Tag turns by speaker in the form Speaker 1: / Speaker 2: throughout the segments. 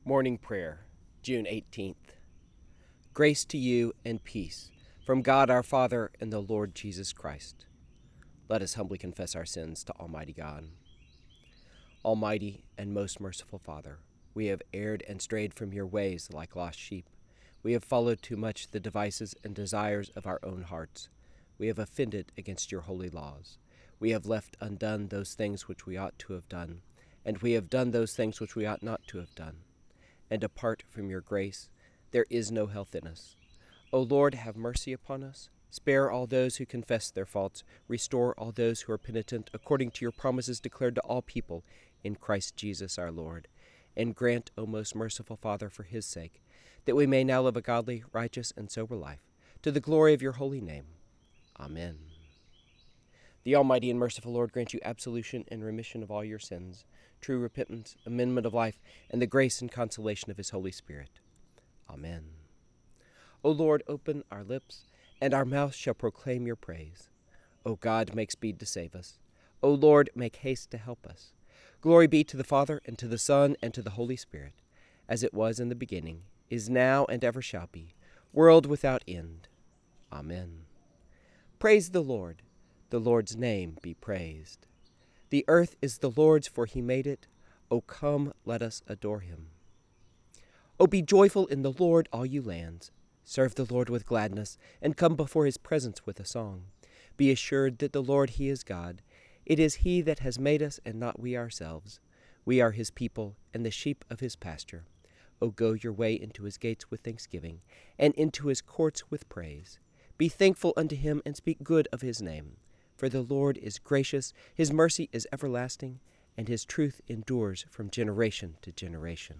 Speaker 1: Morning Prayer, June 18th. Grace to you and peace from God our Father and the Lord Jesus Christ. Let us humbly confess our sins to Almighty God. Almighty and most merciful Father, we have erred and strayed from your ways like lost sheep. We have followed too much the devices and desires of our own hearts. We have offended against your holy laws. We have left undone those things which we ought to have done, and we have done those things which we ought not to have done. And apart from your grace, there is no health in us. O Lord, have mercy upon us. Spare all those who confess their faults. Restore all those who are penitent, according to your promises declared to all people in Christ Jesus our Lord. And grant, O most merciful Father, for his sake, that we may now live a godly, righteous, and sober life, to the glory of your holy name. Amen. The Almighty and merciful Lord grant you absolution and remission of all your sins, true repentance, amendment of life, and the grace and consolation of his Holy Spirit. Amen. O Lord, open our lips, and our mouth shall proclaim your praise. O God, make speed to save us. O Lord, make haste to help us. Glory be to the Father, and to the Son, and to the Holy Spirit, as it was in the beginning, is now, and ever shall be, world without end. Amen. Praise the Lord. The Lord's name be praised. The earth is the Lord's, for he made it. O come, let us adore him. O be joyful in the Lord, all you lands. Serve the Lord with gladness, and come before his presence with a song. Be assured that the Lord, he is God. It is he that has made us, and not we ourselves. We are his people, and the sheep of his pasture. O go your way into his gates with thanksgiving, and into his courts with praise. Be thankful unto him, and speak good of his name. For the Lord is gracious, his mercy is everlasting, and his truth endures from generation to generation.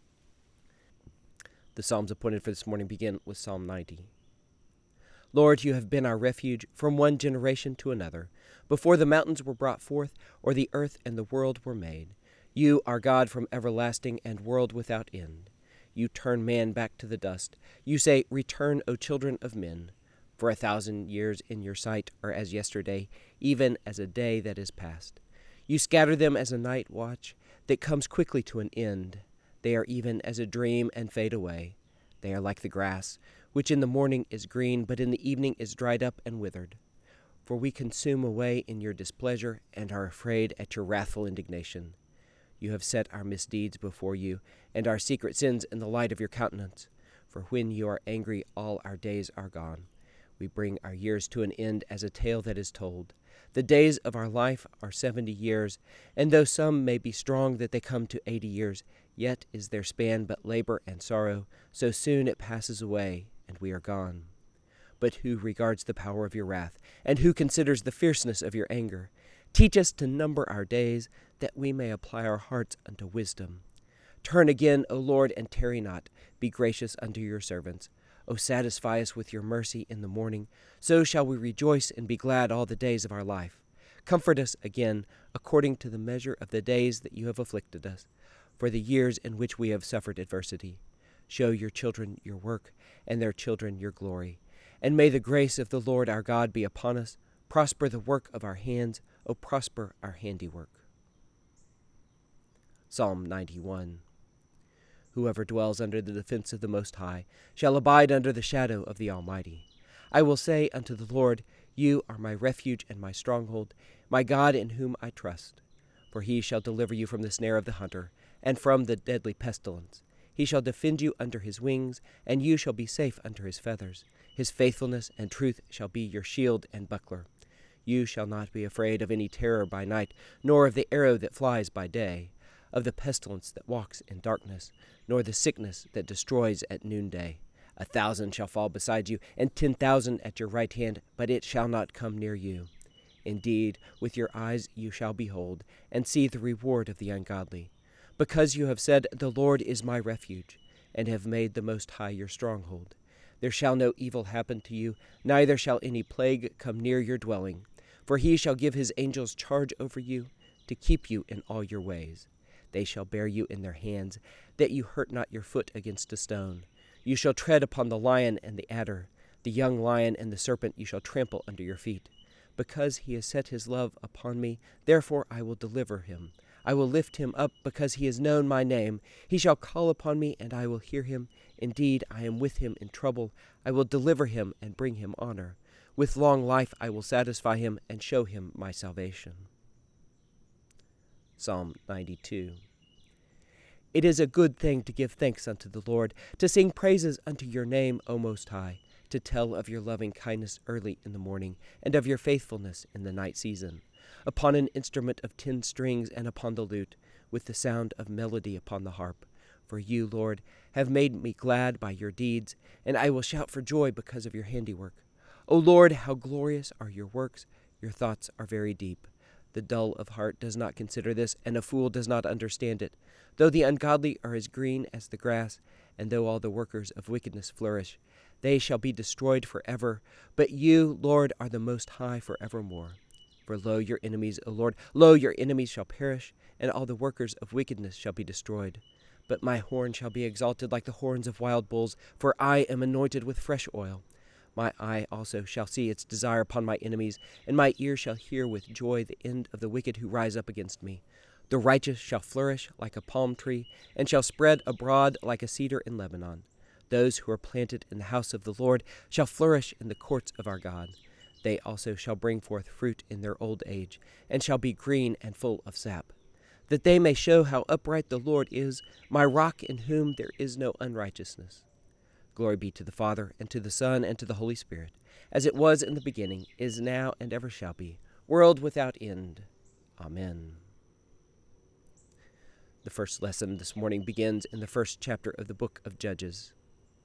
Speaker 1: The Psalms appointed for this morning begin with Psalm 90. Lord, you have been our refuge from one generation to another. Before the mountains were brought forth, or the earth and the world were made, you are God from everlasting and world without end. You turn man back to the dust. You say, Return, O children of men. For 1,000 years in your sight are as yesterday, even as a day that is past. You scatter them as a night watch that comes quickly to an end. They are even as a dream and fade away. They are like the grass, which in the morning is green, but in the evening is dried up and withered. For we consume away in your displeasure and are afraid at your wrathful indignation. You have set our misdeeds before you, and our secret sins in the light of your countenance. For when you are angry, all our days are gone. We bring our years to an end as a tale that is told. The days of our life are 70 years, and though some may be strong that they come to 80 years, yet is their span but labor and sorrow, so soon it passes away, and we are gone. But who regards the power of your wrath, and who considers the fierceness of your anger? Teach us to number our days, that we may apply our hearts unto wisdom. Turn again, O Lord, and tarry not. Be gracious unto your servants. O satisfy us with your mercy in the morning, so shall we rejoice and be glad all the days of our life. Comfort us again, according to the measure of the days that you have afflicted us, for the years in which we have suffered adversity. Show your children your work, and their children your glory. And may the grace of the Lord our God be upon us. Prosper the work of our hands, O prosper our handiwork. Psalm 91. Whoever dwells under the defense of the Most High shall abide under the shadow of the Almighty. I will say unto the Lord, You are my refuge and my stronghold, my God in whom I trust. For he shall deliver you from the snare of the hunter, and from the deadly pestilence. He shall defend you under his wings, and you shall be safe under his feathers. His faithfulness and truth shall be your shield and buckler. You shall not be afraid of any terror by night, nor of the arrow that flies by day, of the pestilence that walks in darkness, nor the sickness that destroys at noonday. 1,000 shall fall beside you, and 10,000 at your right hand, but it shall not come near you. Indeed, with your eyes you shall behold, and see the reward of the ungodly. Because you have said, The Lord is my refuge, and have made the Most High your stronghold. There shall no evil happen to you, neither shall any plague come near your dwelling. For he shall give his angels charge over you, to keep you in all your ways. They shall bear you in their hands, that you hurt not your foot against a stone. You shall tread upon the lion and the adder, the young lion and the serpent you shall trample under your feet. Because he has set his love upon me, therefore I will deliver him. I will lift him up because he has known my name. He shall call upon me, and I will hear him. Indeed, I am with him in trouble. I will deliver him and bring him honor. With long life I will satisfy him and show him my salvation. Psalm 92. It is a good thing to give thanks unto the Lord, to sing praises unto your name, O Most High, to tell of your loving kindness early in the morning, and of your faithfulness in the night season, upon an instrument of 10 strings and upon the lute, with the sound of melody upon the harp. For you, Lord, have made me glad by your deeds, and I will shout for joy because of your handiwork. O Lord, how glorious are your works! Your thoughts are very deep. The dull of heart does not consider this, and a fool does not understand it. Though the ungodly are as green as the grass, and though all the workers of wickedness flourish, they shall be destroyed forever. But you, Lord, are the Most High forevermore. For lo, your enemies, O Lord, lo, your enemies shall perish, and all the workers of wickedness shall be destroyed. But my horn shall be exalted like the horns of wild bulls, for I am anointed with fresh oil. My eye also shall see its desire upon my enemies, and my ear shall hear with joy the end of the wicked who rise up against me. The righteous shall flourish like a palm tree, and shall spread abroad like a cedar in Lebanon. Those who are planted in the house of the Lord shall flourish in the courts of our God. They also shall bring forth fruit in their old age, and shall be green and full of sap, that they may show how upright the Lord is, my rock in whom there is no unrighteousness. Glory be to the Father, and to the Son, and to the Holy Spirit, as it was in the beginning, is now, and ever shall be, world without end. Amen. The first lesson this morning begins in the first chapter of the book of Judges.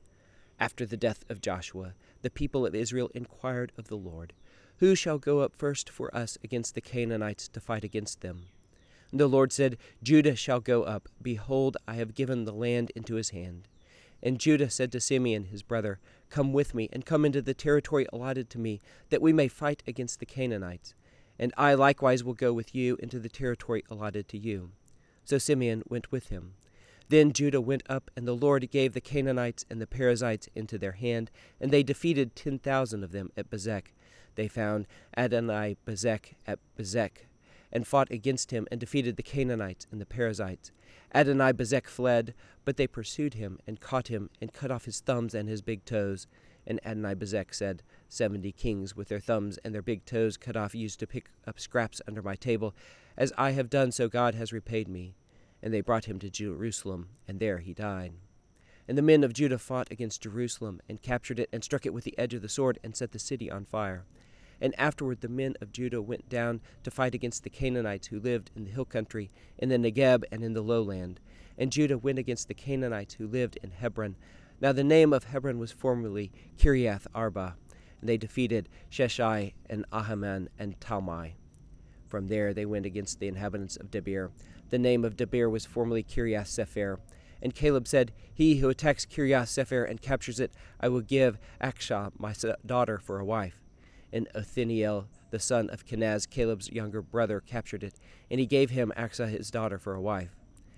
Speaker 1: After the death of Joshua, the people of Israel inquired of the Lord, "Who shall go up first for us against the Canaanites to fight against them?" And the Lord said, "Judah shall go up. Behold, I have given the land into his hand." And Judah said to Simeon his brother, "Come with me, and come into the territory allotted to me, that we may fight against the Canaanites. And I likewise will go with you into the territory allotted to you." So Simeon went with him. Then Judah went up, and the Lord gave the Canaanites and the Perizzites into their hand, and they defeated 10,000 of them at Bezek. They found Adoni-Bezek at Bezek, and fought against him, and defeated the Canaanites and the Perizzites. Adoni-Bezek fled, but they pursued him, and caught him, and cut off his thumbs and his big toes. And Adoni-Bezek said, 70 kings with their thumbs and their big toes cut off used to pick up scraps under my table. As I have done, so God has repaid me. And they brought him to Jerusalem, and there he died. And the men of Judah fought against Jerusalem, and captured it, and struck it with the edge of the sword, and set the city on fire. And afterward the men of Judah went down to fight against the Canaanites who lived in the hill country, in the Negeb, and in the lowland. And Judah went against the Canaanites who lived in Hebron. Now the name of Hebron was formerly Kiriath Arba. And they defeated Sheshai, and Ahiman, and Talmai. From there they went against the inhabitants of Debir. The name of Debir was formerly Kiriath Sepher. And Caleb said, "He who attacks Kiriath Sepher and captures it, I will give Akshah, my daughter, for a wife." And Othniel, the son of Kenaz, Caleb's younger brother, captured it, and he gave him Akshah his daughter for a wife.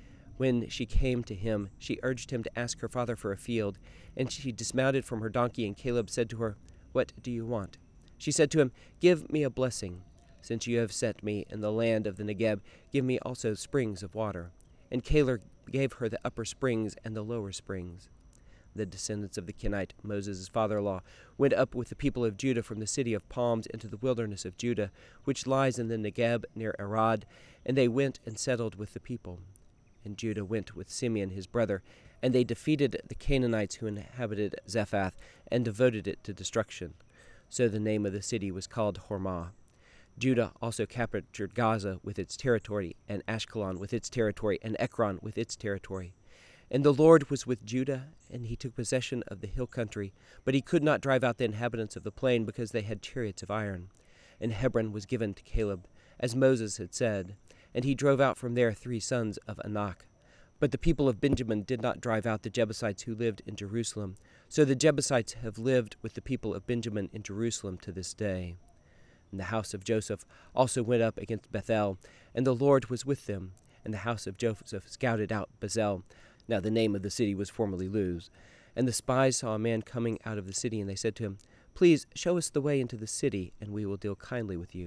Speaker 1: When she came to him, she urged him to ask her father for a field, and she dismounted from her donkey, and Caleb said to her, "What do you want?" She said to him, "Give me a blessing. Since you have set me in the land of the Negeb, give me also springs of water." And Caleb gave her the upper springs and the lower springs. The descendants of the Kenite, Moses' father-in-law, went up with the people of Judah from the city of palms into the wilderness of Judah, which lies in the Negeb near Arad, and they went and settled with the people. And Judah went with Simeon his brother, and they defeated the Canaanites who inhabited Zephath, and devoted it to destruction. So the name of the city was called Hormah. Judah also captured Gaza with its territory, and Ashkelon with its territory, and Ekron with its territory. And the Lord was with Judah, and he took possession of the hill country, but he could not drive out the inhabitants of the plain, because they had chariots of iron. And Hebron was given to Caleb, as Moses had said, and he drove out from there 3 sons of Anak. But the people of Benjamin did not drive out the Jebusites who lived in Jerusalem. So the Jebusites have lived with the people of Benjamin in Jerusalem to this day. And the house of Joseph also went up against Bethel, and the Lord was with them. And the house of Joseph scouted out Bezel. Now the name of the city was formerly Luz. And the spies saw a man coming out of the city, and they said to him, "Please show us the way into the city, and we will deal kindly with you."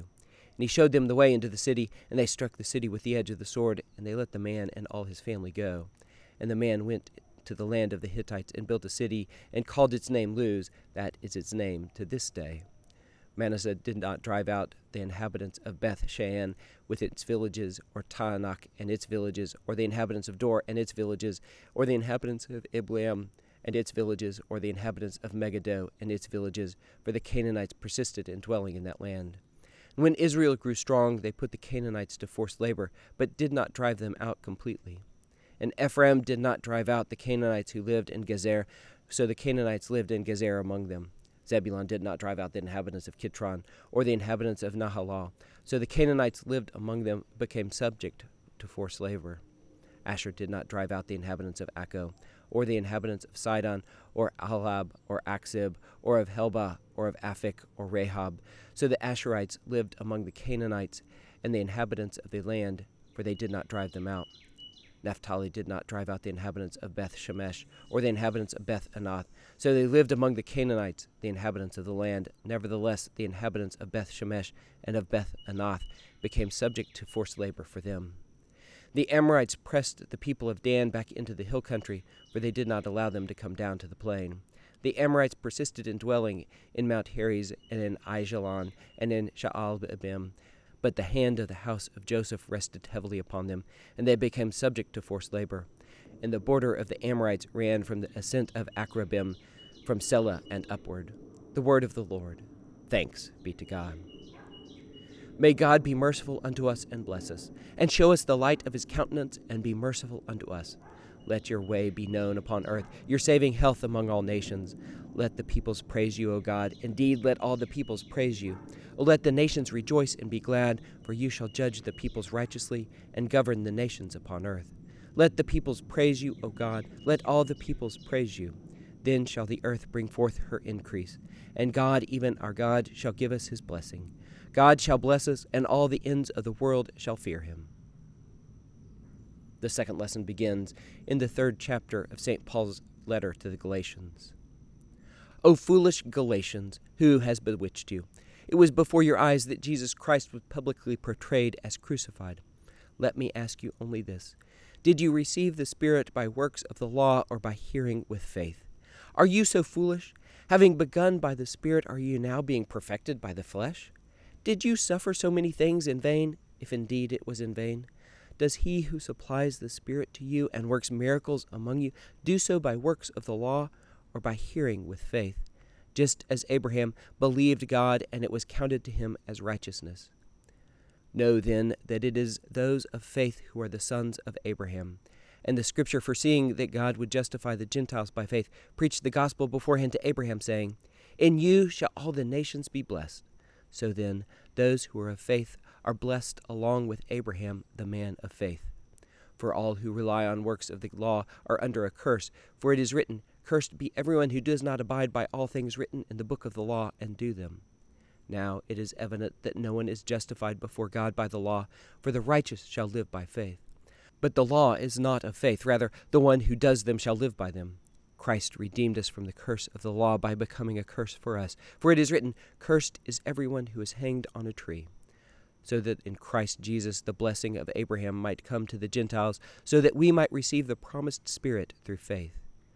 Speaker 1: And he showed them the way into the city, and they struck the city with the edge of the sword, and they let the man and all his family go. And the man went to the land of the Hittites and built a city, and called its name Luz. That is its name to this day. Manasseh did not drive out the inhabitants of Beth Shean with its villages, or Taanach and its villages, or the inhabitants of Dor and its villages, or the inhabitants of Ibleam and its villages, or the inhabitants of Megiddo and its villages, for the Canaanites persisted in dwelling in that land. And when Israel grew strong, they put the Canaanites to forced labor, but did not drive them out completely. And Ephraim did not drive out the Canaanites who lived in Gezer, so the Canaanites lived in Gezer among them. Zebulun did not drive out the inhabitants of Kitron, or the inhabitants of Nahalah, so the Canaanites lived among them, became subject to forced labor. Asher did not drive out the inhabitants of Akko, or the inhabitants of Sidon, or Ahlab, or Aksib, or of Helbah, or of Aphik, or Rehob. So the Asherites lived among the Canaanites and the inhabitants of the land, for they did not drive them out. Naphtali did not drive out the inhabitants of Beth Shemesh, or the inhabitants of Beth Anath. So they lived among the Canaanites, the inhabitants of the land. Nevertheless, the inhabitants of Beth Shemesh and of Beth Anath became subject to forced labor for them. The Amorites pressed the people of Dan back into the hill country, for they did not allow them to come down to the plain. The Amorites persisted in dwelling in Mount Heres and in Aijalon and in Sha'al-Abim, but the hand of the house of Joseph rested heavily upon them, and they became subject to forced labor. And the border of the Amorites ran from the ascent of Akrabim, from Selah and upward. The word of the Lord. Thanks be to God. May God be merciful unto us and bless us, and show us the light of his countenance, and be merciful unto us. Let your way be known upon earth, your saving health among all nations. Let the peoples praise you, O God. Indeed, let all the peoples praise you. O let the nations rejoice and be glad, for you shall judge the peoples righteously, and govern the nations upon earth. Let the peoples praise you, O God. Let all the peoples praise you. Then shall the earth bring forth her increase, and God, even our God, shall give us his blessing. God shall bless us, and all the ends of the world shall fear him. The second lesson begins in the 3rd chapter of St. Paul's letter to the Galatians. O foolish Galatians, who has bewitched you? It was before your eyes that Jesus Christ was publicly portrayed as crucified. Let me ask you only this. Did you receive the Spirit by works of the law or by hearing with faith? Are you so foolish? Having begun by the Spirit, are you now being perfected by the flesh? Did you suffer so many things in vain, if indeed it was in vain? Does he who supplies the Spirit to you and works miracles among you do so by works of the law or by hearing with faith? Just as Abraham believed God, and it was counted to him as righteousness. Know then that it is those of faith who are the sons of Abraham. And the Scripture, foreseeing that God would justify the Gentiles by faith, preached the gospel beforehand to Abraham, saying, In you shall all the nations be blessed. So then, those who are of faith are blessed along with Abraham, the man of faith. For all who rely on works of the law are under a curse, for it is written, Cursed be everyone who does not abide by all things written in the book of the law and do them. Now it is evident that no one is justified before God by the law, for the righteous shall live by faith. But the law is not of faith, rather the one who does them shall live by them. Christ redeemed us from the curse of the law by becoming a curse for us. For it is written, Cursed is everyone who is hanged on a tree. So that in Christ Jesus the blessing of Abraham might come to the Gentiles, so that we might receive the promised Spirit through faith.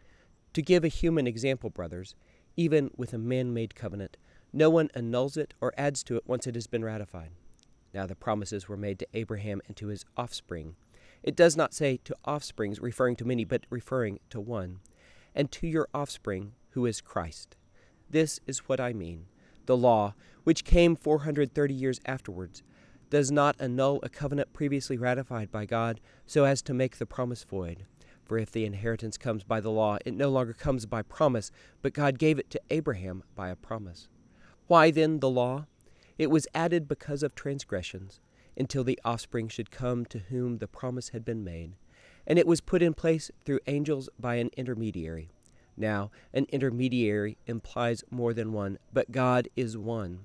Speaker 1: To give a human example, brothers, even with a man-made covenant, no one annuls it or adds to it once it has been ratified. Now the promises were made to Abraham and to his offspring. It does not say to offsprings, referring to many, but referring to one. And to your offspring, who is Christ. This is what I mean. The law, which came 430 years afterwards, does not annul a covenant previously ratified by God so as to make the promise void. For if the inheritance comes by the law, it no longer comes by promise, but God gave it to Abraham by a promise. Why then the law? It was added because of transgressions, until the offspring should come to whom the promise had been made. And it was put in place through angels by an intermediary. Now, an intermediary implies more than one, but God is one.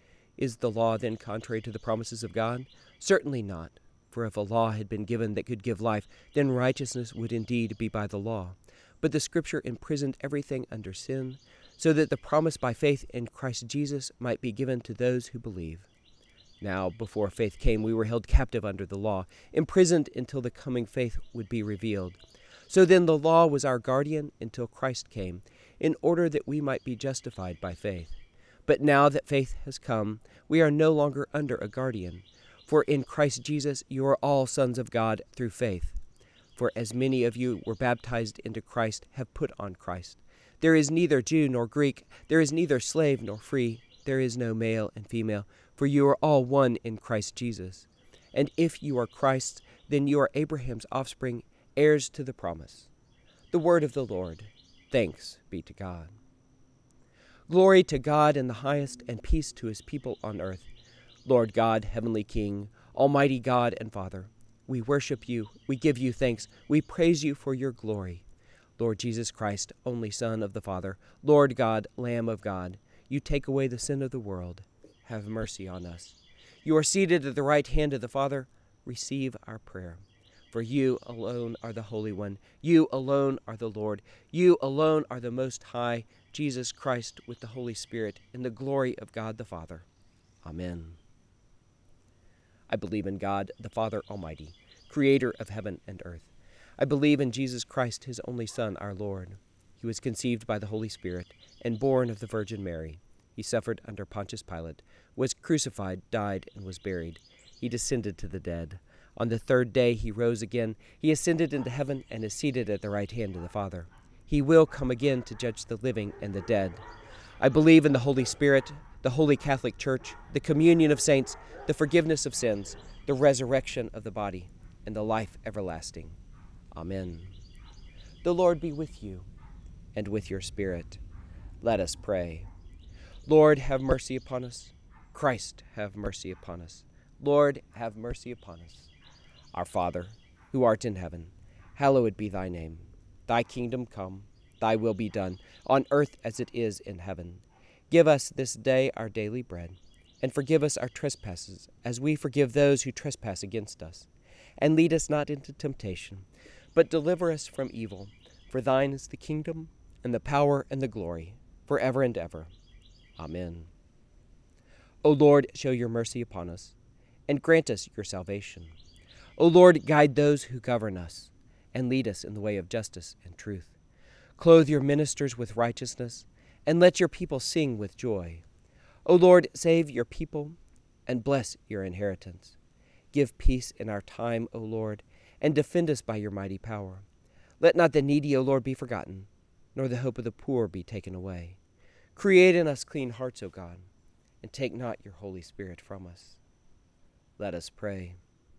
Speaker 1: Is the law then contrary to the promises of God? Certainly not. For if a law had been given that could give life, then righteousness would indeed be by the law. But the Scripture imprisoned everything under sin, so that the promise by faith in Christ Jesus might be given to those who believe. Now, before faith came, we were held captive under the law, imprisoned until the coming faith would be revealed. So then the law was our guardian until Christ came, in order that we might be justified by faith. But now that faith has come, we are no longer under a guardian. For in Christ Jesus you are all sons of God through faith. For as many of you were baptized into Christ have put on Christ. There is neither Jew nor Greek, there is neither slave nor free, there is no male and female, for you are all one in Christ Jesus. And if you are Christ's, then you are Abraham's offspring, heirs to the promise. The word of the Lord. Thanks be to God. Glory to God in the highest, and peace to his people on earth. Lord God, heavenly King, almighty God and Father, we worship you, we give you thanks, we praise you for your glory. Lord Jesus Christ, only Son of the Father, Lord God, Lamb of God, you take away the sin of the world. Have mercy on us. You are seated at the right hand of the Father. Receive our prayer. For you alone are the Holy One. You alone are the Lord. You alone are the Most High, Jesus Christ, with the Holy Spirit, in the glory of God the Father. Amen. I believe in God, the Father Almighty, creator of heaven and earth. I believe in Jesus Christ, his only Son, our Lord. He was conceived by the Holy Spirit and born of the Virgin Mary. He suffered under Pontius Pilate, was crucified, died, and was buried. He descended to the dead. On the third day he rose again. He ascended into heaven and is seated at the right hand of the Father. He will come again to judge the living and the dead. I believe in the Holy Spirit, the Holy Catholic Church, the communion of saints, the forgiveness of sins, the resurrection of the body, and the life everlasting. Amen. The Lord be with you, and with your spirit. Let us pray. Lord, have mercy upon us. Christ, have mercy upon us. Lord, have mercy upon us. Our Father, who art in heaven, hallowed be thy name. Thy kingdom come, thy will be done, on earth as it is in heaven. Give us this day our daily bread, and forgive us our trespasses, as we forgive those who trespass against us. And lead us not into temptation, but deliver us from evil. For thine is the kingdom, and the power, and the glory, forever and ever. Amen. O Lord, show your mercy upon us, and grant us your salvation. O Lord, guide those who govern us, and lead us in the way of justice and truth. Clothe your ministers with righteousness, and let your people sing with joy. O Lord, save your people, and bless your inheritance. Give peace in our time, O Lord, and defend us by your mighty power. Let not the needy, O Lord, be forgotten, nor the hope of the poor be taken away. Create in us clean hearts, O God, and take not your Holy Spirit from us. Let us pray.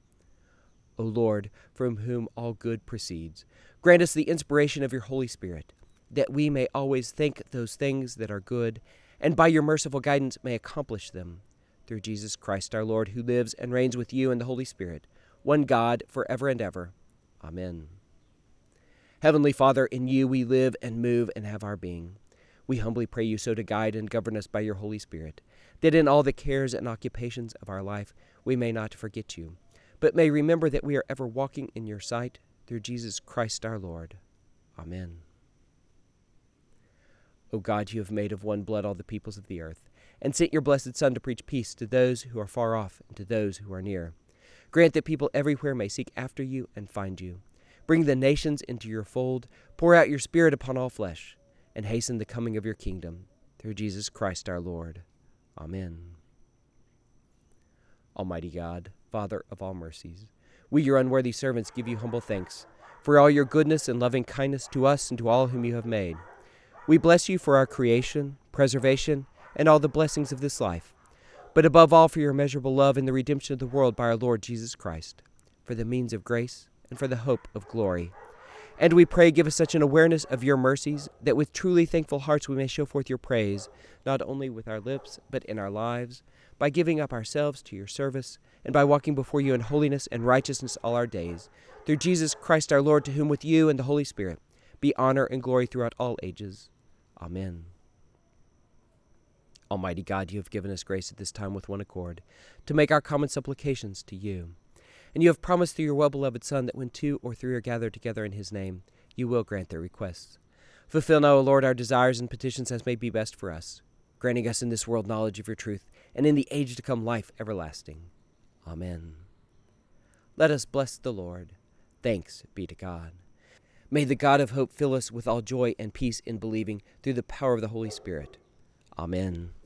Speaker 1: O Lord, from whom all good proceeds, grant us the inspiration of your Holy Spirit, that we may always think those things that are good, and by your merciful guidance may accomplish them. Through Jesus Christ our Lord, who lives and reigns with you in the Holy Spirit, one God, forever and ever. Amen. Heavenly Father, in you we live and move and have our being. We humbly pray you so to guide and govern us by your Holy Spirit, that in all the cares and occupations of our life we may not forget you, but may remember that we are ever walking in your sight, through Jesus Christ our Lord. Amen. O God, you have made of one blood all the peoples of the earth, and sent your blessed Son to preach peace to those who are far off and to those who are near. Grant that people everywhere may seek after you and find you. Bring the nations into your fold, pour out your Spirit upon all flesh, and hasten the coming of your kingdom, through Jesus Christ our Lord. Amen. Almighty God, Father of all mercies, we, your unworthy servants, give you humble thanks for all your goodness and loving kindness to us and to all whom you have made. We bless you for our creation, preservation, and all the blessings of this life, but above all for your immeasurable love in the redemption of the world by our Lord Jesus Christ, for the means of grace and for the hope of glory. And we pray, give us such an awareness of your mercies, that with truly thankful hearts we may show forth your praise, not only with our lips, but in our lives, by giving up ourselves to your service, and by walking before you in holiness and righteousness all our days. Through Jesus Christ our Lord, to whom with you and the Holy Spirit be honor and glory throughout all ages. Amen. Almighty God, you have given us grace at this time with one accord, to make our common supplications to you. And you have promised through your well-beloved Son that when 2 or 3 are gathered together in his name, you will grant their requests. Fulfill now, O Lord, our desires and petitions as may be best for us, granting us in this world knowledge of your truth, and in the age to come life everlasting. Amen. Let us bless the Lord. Thanks be to God. May the God of hope fill us with all joy and peace in believing through the power of the Holy Spirit. Amen.